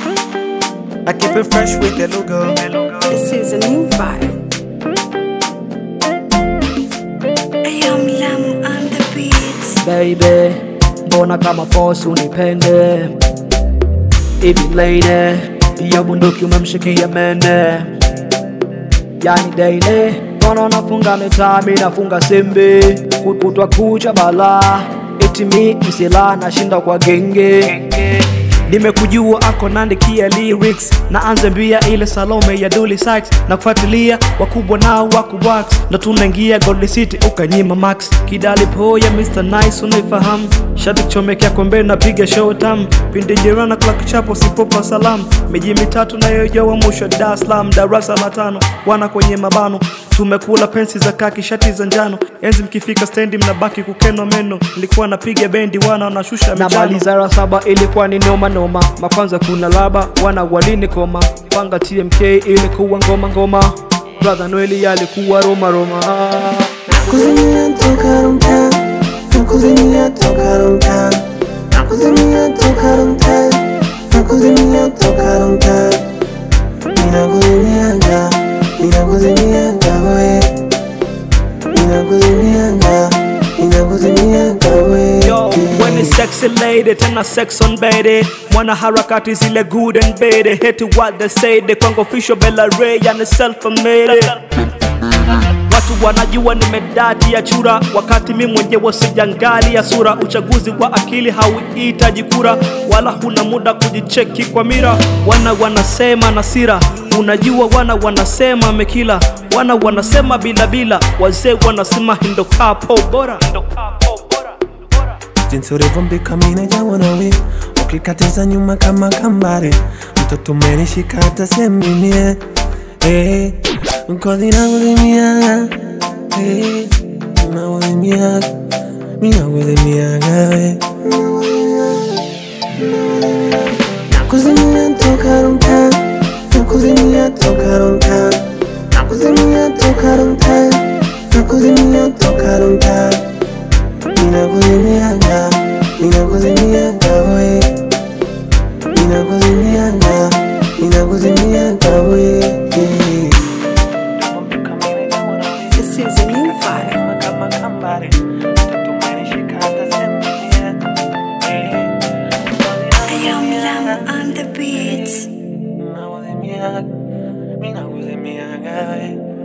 I keep it fresh with the logo. This is a new vibe. I am Lam on the beats. Baby, mbona kama force unipende hivi lady, hiyo bunduki umemshikia mende. Yani daily, mbona nafunga mitaa, mimi nafunga sembe. Kutwa kucha bala, eti mi msela nashinda kwa genge. Nimekujua ako naandikia lyrics, na anze mbia ile Salome ya Dully Sykes. Na kufuatilia wakubwa nao wako wax, ndo tunaingia Gold City ukanyima max. Kidali po ya Mr. Nice unaifahamu, shati chomekea kombe na piga show tam. Pindi jirana kwa kichapo sipopa salam, miji mitatu na yoyo wa mwisho Dar es Salaam. Darasa la 5 wana kwenye mabano, tumekula pensi za kaki shati za njano. Enzi mkifika stendi mnabaki kukenwa meno, nilikuwa napiga bendi wana wanashusha michano. Na mali zara 7 ilikuwa ni noma noma, makwanza kuna laba wana walini koma. Panga TMK ilikuwa ngoma ngoma, brother Noeli alikuwa Roma Roma. Nakuzimia toka rumta, nakuzimia toka rumta, nakuzimia toka rumta, nakuzimia toka rumta. Ninakuzimianga, ninakuzimianga we, ninakuzimianga, ninakuzimianga we. Yo, when it's sexy lady, tena sex on baby. Mwana harakati zile good and bad. Hate what they say, they kwangu official Bella Ray and self-made. Watu wanajua nimedati ya chura, wakati mimi mwenyewe sijangali ya sura. Uchaguzi wa akili hauhitaji kura, wala huna muda kujicheki kwa mira. Wanasema na sira, unajua wanasema mekila. Wanasema bila, wazee wanasema hindo kapo bora. Jinsi ulivyombika mimi najawa nawe, ukikatiza nyuma kama kambare. Mtoto umenishika hata semenie, mkozi nakuzimianga, nakuzimianga, mimi nakuzimianga we. Nakuzimia toka rumta, nakuzimia toka rumta, nakuzimia toka rumta, nakuzimia toka rumta. Ninakuzimianga, ninakuzimianga we, ninakuzimianga, ninakuzimianga we. This is a new vibe. I am Lam on the beats. Ninakuzimianga, ninakuzimianga we.